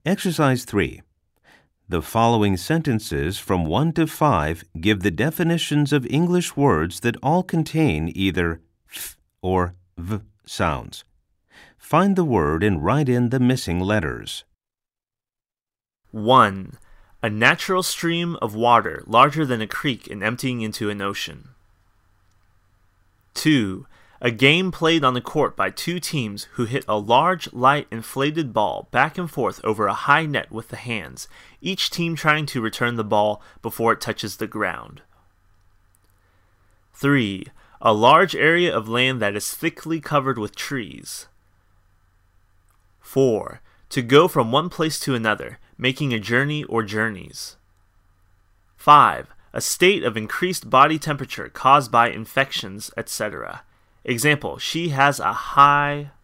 Exercise 3. The following sentences from 1 to 5 give the definitions of English words that all contain either th or v sounds. Find the word and write in the missing letters. 1. A natural stream of water larger than a creek and emptying into an ocean. 2. A game played on the court by two teams who hit a large, light, inflated ball back and forth over a high net with the hands, each team trying to return the ball before it touches the ground. 3. A large area of land that is thickly covered with trees. 4. To go from one place to another, making a journey or journeys. 5. A state of increased body temperature caused by infections, etc. Example, she has a high